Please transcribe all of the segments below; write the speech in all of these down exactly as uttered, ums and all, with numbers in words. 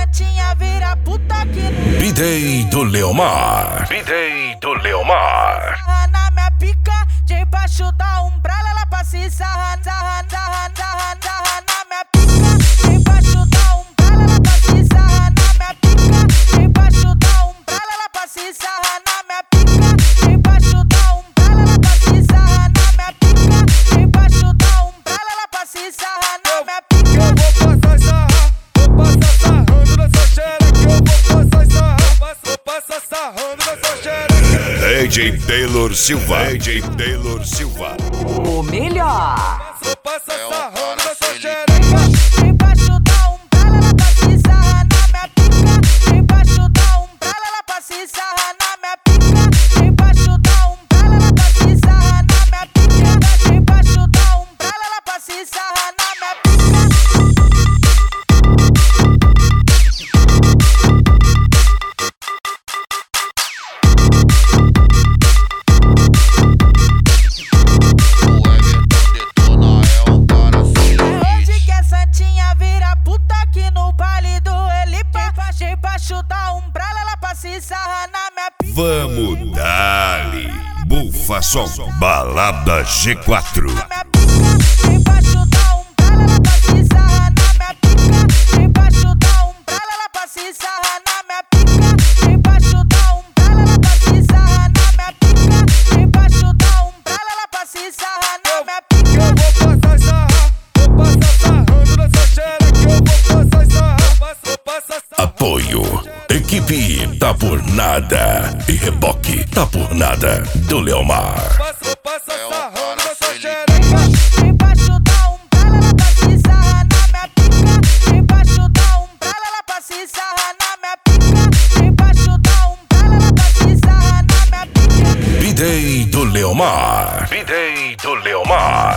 santinha vira puta que no B-Day do Leomar. B-Day do Leomar. sarra na minha pica, debaixo da umbrella ela passa e sarra, sarra, sarra, sarra, sarra na minha pica, debaixo da umbrella ela passa e sarra na minha pica, debaixo da umbrella ela passa e sarra na minha pica, debaixo da umbrella ela passa e sarra na minha pica, debaixo da umbrella ela passa e sarra na minha pica. Eu vou passar e sarrar, vou passar sarrando nessa xereca. Eu vou passar e sarrar, vou passar sarrando nessa xereca. D J Taylor Silva. D J Taylor Silva. O melhor. Vou passar É um sarrando cara nessa sem xereca. Debaixo da umbrella ela passa e sarra na minha pica, debaixo da umbrella ela passa e sarra na minha pica, debaixo da umbrella ela passa e sarra na minha pica, debaixo da umbrella ela passa e sarra na minha pica. O Everton detona, é um cara sem É hoje limite. que a santinha vira puta aqui no baile do Elipa, debaixo da umbrella ela passa e sarra na minha pica. Vamos dali. Bufa Som. Balada G quatro. Na minha pica, debaixo da umbrella ela passa e sarra na minha pica, debaixo da umbrella ela passa e sarra na minha pica, debaixo da umbrella ela passa e sarra na minha pica, debaixo da umbrella ela passa e sarra na minha pica. Eu vou passar e sarrar, vou passar sarrando nessa xereca. Eu vou passar e sarrar, vou passar sarrando. Apoio. Equipe Tá Por Nada. E Reboque Tá Por Nada do Leomar. Vou passar É um sarrando cara nessa sem xereca. Debaixo da umbrella ela passa e sarra na minha pica, debaixo da umbrella ela passa e sarra na minha pica, debaixo da umbrella ela passa e sarra na minha pica. B-Day do Leomar. B-Day do Leomar.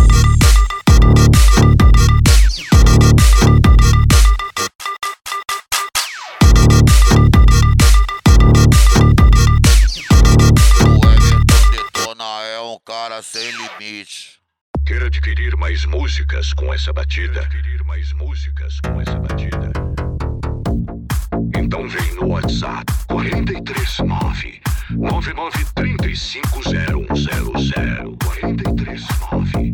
O Everton detona, é um cara sem limite. Quer adquirir mais músicas com essa batida? Adquirir mais músicas com essa batida? Então vem no WhatsApp quatro três nove nove nove três cinco zero um zero zero quatro três nove